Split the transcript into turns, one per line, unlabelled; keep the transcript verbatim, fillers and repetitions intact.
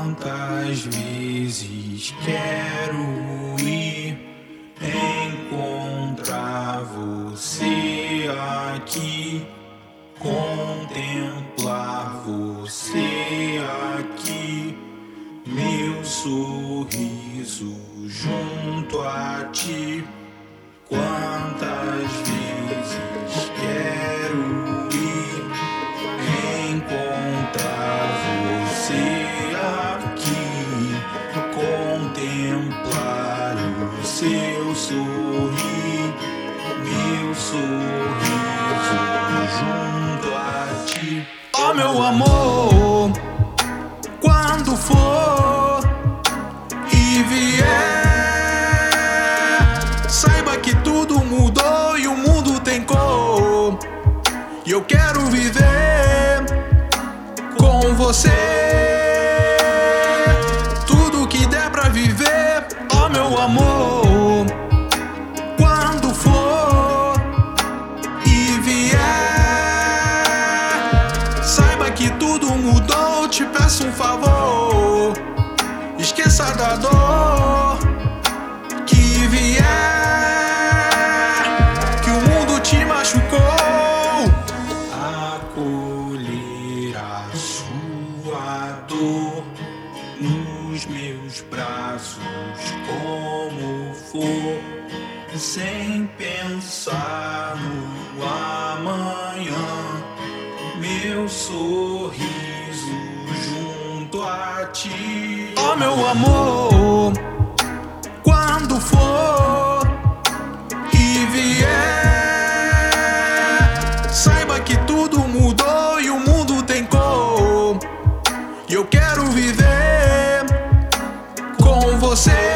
Quantas vezes quero ir encontrar você aqui, contemplar você aqui, meu sorriso junto a ti. Quantas vezes quero ir encontrar você aqui, contemplar o seu sorrir, meu sorriso junto a ti. Oh, meu amor, quando for e vier, saiba que tudo mudou e o mundo tem cor, e eu quero viver com você. Tudo que der pra viver, ó, meu amor, quando for e vier, saiba que tudo mudou. Te peço um favor, esqueça da dor que vier, que o mundo te machucou. Acolher a sua dor nos meus braços, como for, sem pensar no amanhã, meu sorriso junto a ti. Oh, meu amor, quando for e vier, saiba que tudo mudou e o mundo tem cor, e eu quero viver com você.